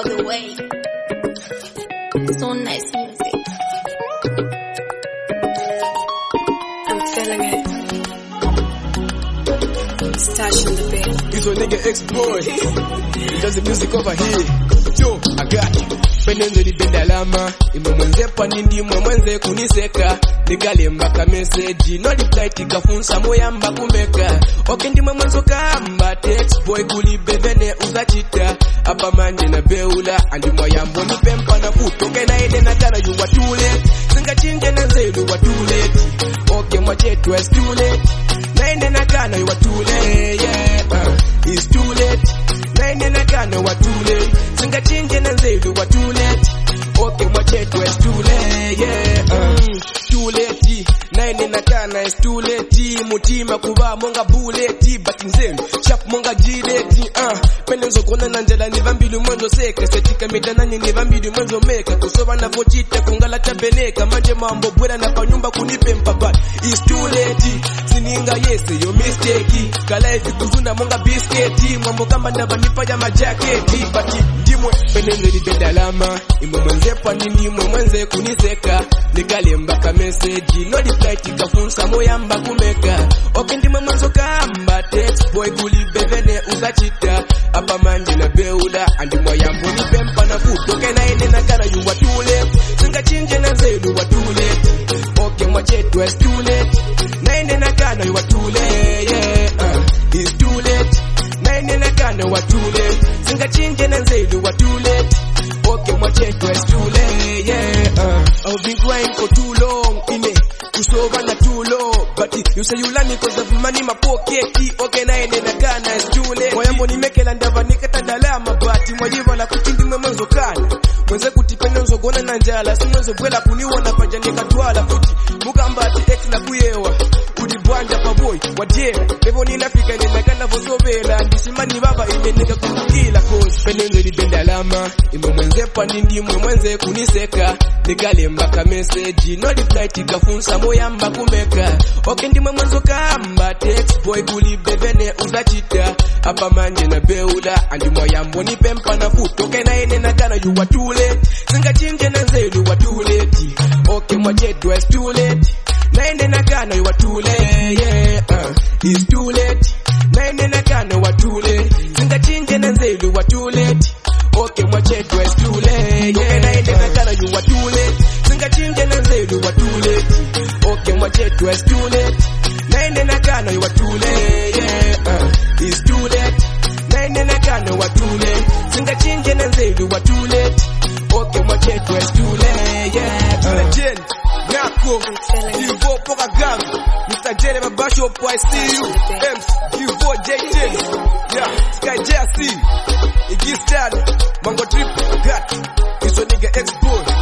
all the way. So nice music. I'm feeling it. Stash in the bed. It's your nigga ex-boy. He does the music over here. Yo, I got you. Penenzo nipenda alama imwe mwenze panindi mwe mwenze kuniseka nikalemba ka message no reply tikafunsa moyamba kumeka okay ndimwe mwenzo kamba text boy kulibevene uzachita apa manje na beula andi moyambo nipempa na futo kena ene na kana you were too late singa chinje na zelu were too late okay mwachetu was too late na ene na kana you were too late yeah it's too late na ene na kana you were too late singa chinje na zelu were too late okay mwachetu was too late yeah too late naine nakana is too late mutima kuba monga bullet but nzenu chap monga jileti penenzo kona nanjela ni vambili mwanzo seka setika mitanani ni vambili mwanzo meka kusoba na vochita kungala tabeleka manje mambo bwela na panyumba kunipe mpapa is too late sininga yese yo mistake kala hivi kuzuna monga biscuit mambo kama ndabanipa ya majaketi but ndimwe penenzo libenda alama imwe mwenze panini mwe mwenze kuniseka nikalemba ka message no reply tikafunsa moyamba kumeka okay ndimwe mwanzo kamba text boy kulibevene uzachita apa manje na beula andi moyambo nipempa na futo kena ene na kana you were too late singa chinje na zelu were too late okay mwachetu was too late na ene na kana you were too late yeah it's too late na ene na kana were too late singa chinje na zelu were too late okay mwachetu was too late yeah I've been crying for too long in it kusova na too low but you say you learn because of money in my pocket okay na ene na kana is too late moyambo nimekela ndava nikatadalama but mwajiva na kuchindi mwenzo kana mwenze kutipenda nzogona na njala si mwenzo bwela kuniona paja nikatwala futi mukambati ex na kuyewa kudibwanja paboy wajera levo ninafika ninakana vosovela ndisimani baba imenika kukila cause penenzo libenda alama imwe mwenze panindi mwe mwenze kuniseka nikalemba ka message no reply tikafunsa moyamba kumeka okay ndimwe mwenzo kamba text boy kulibevene uzachita apa manje na beula andi moyambo nipempa na futo kena ene na kana you were too late singa chinje na zelu were too late okay mwachetu was too late na ene na kana you were too late yeah it's too late na ene na kana were too late singa chinje na zelu were too late okay mwachetu was too late yeah na ene na kana you were too late singa chinje na zelu were too late okay mwachetu was too late na ene na kana you were too late yeah it's too late na ene na kana were too late singa chinje na zelu were too late okay mwachetu was too late yeah legend Nako, Divo Poka Gang, Mr. J Babasho, I see you, Ems, Divo JJ, yeah, Sky JC, Iggy Stan, Mango Trip, Gat, it's your nigga ex-boy.